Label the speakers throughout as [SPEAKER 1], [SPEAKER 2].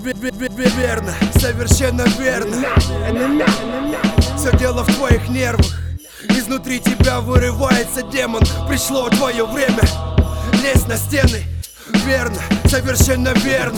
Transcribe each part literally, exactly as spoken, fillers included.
[SPEAKER 1] Верно, совершенно верно. Все дело в твоих нервах. Изнутри тебя вырывается демон. Пришло твое время. Лезь на стены. Верно, совершенно верно.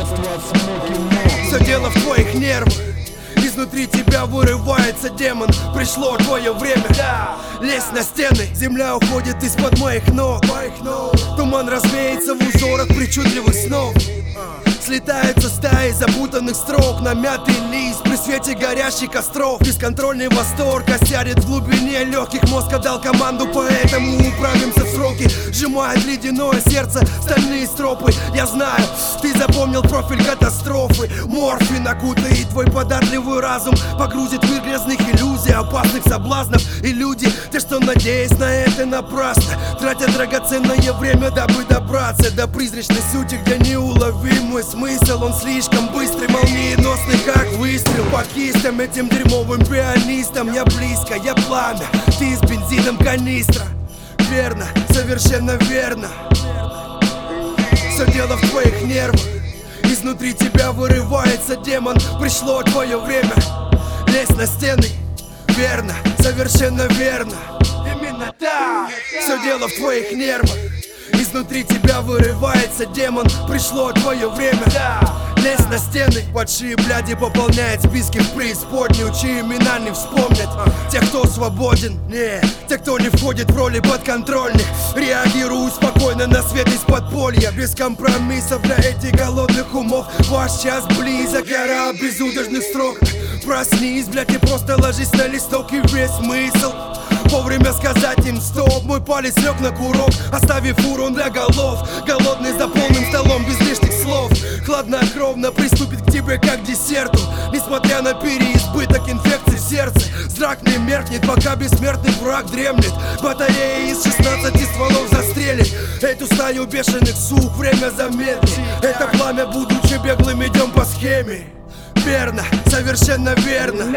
[SPEAKER 1] Все дело в твоих нервах. Изнутри тебя вырывается демон. Пришло твое время. Лезь на стены. Земля уходит из-под моих ног. Туман развеется в узорах причудливых снов. Слетаются стаи запутанных строк на мятый лист при свете горящих костров. Бесконтрольный восторг осядет в глубине легких. Мозг отдал команду, поэтому управимся в сроки. Сжимает ледяное сердце стальные стропы. Я знаю, ты запомнил профиль катастрофы. Морфин окутает твой податливый разум. Погрузит в мир грязных иллюзий, опасных соблазнов. И люди, те, что надеясь на это напрасно, тратят драгоценное время, дабы добраться до призрачной сути, где неуловимый смысл. Он слишком быстрый, молниеносный, как выстрел по кистям. Этим дерьмовым пианистам я близко, я пламя, ты с бензином канистра. Верно, совершенно верно. Все дело в твоих нервах. Изнутри тебя вырывается демон. Пришло твое время. Лезь на стены. Верно, совершенно верно. Именно так. Все дело в твоих нервах. Изнутри тебя вырывается демон. Пришло твое время. Лезь на стены. Падшие бляди пополняют списки в преисподнюю, чьи имена не вспомнят. Те, кто свободен, не, те, кто не входит в роли подконтрольных. Реагируют спокойно на свет из подполья. Без компромиссов для этих голодных умов. Ваш час близок, гора безудержных строк. Проснись, блядь, и просто ложись на листок. И весь смысл вовремя сказать им стоп. Мой палец лег на курок, оставив урон для голов. Голодный за полным столом без лишних слов. Хладнокровно приступит к тебе как к десерту. Несмотря на переизбыток инфекций в сердце. Зрак не меркнет, пока бессмертный враг дремлет. Батарея из шестнадцати стволов застрелит эту стаю бешеных сук. Время замедлит. Это пламя, будучи беглым, идем по схеме. Верно, совершенно верно.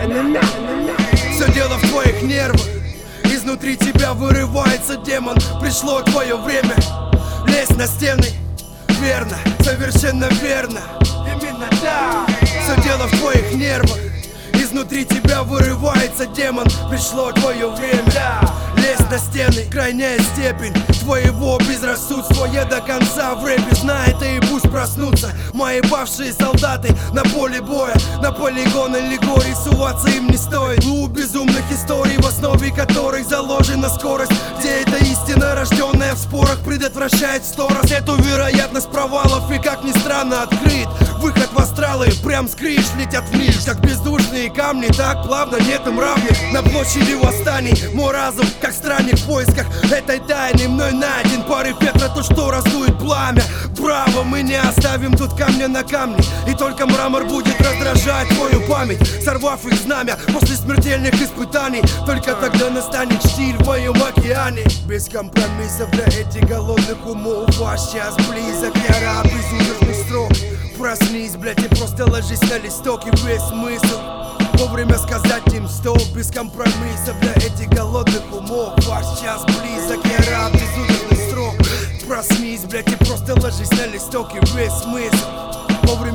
[SPEAKER 1] Все дело в твоих нервах. Изнутри тебя вырывается демон. Пришло твое время. Лезь на стены. Верно, совершенно верно. Именно так. Все дело в твоих нервах. Изнутри тебя вырывается демон. Пришло твое время. Лезь на стены. Крайняя степень твоего безрассудства. Я до конца в рэпе знаю это, и пусть проснутся мои бывшие солдаты на поле боя. На полигон аллегорий суваться им не стоит. У безумных историй, в основе которых заложена скорость. Где эта истина, рожденная в спорах, предотвращает сто раз эту вероятность провалов. И как ни странно открыт выход в астралы. Прям с крыш летят вниз, как бездушные камни. Так плавно, нет им равных. На площади восстаний мой разум, как странник в поисках этой тайны, мной найден порыв ветра, то, что раздует пламя. Браво, мы не оставим тут камня на камне. И только мрамор будет раздражать твою память, сорвав их знамя после смертельных испытаний. Только тогда настанет штиль в моем океане. Без компромиссов для этих голодных умов. Ваш час близок, я раб безудержных строк. Проснись, блядь, и просто ложись на листок. И весь смысл вовремя сказать им стоп. Без компромиссов для этих голодных умов. Ваш час близок, я раб безудержных строк. Проснись, блядь, и просто ложись на листок. И весь смысл вовремя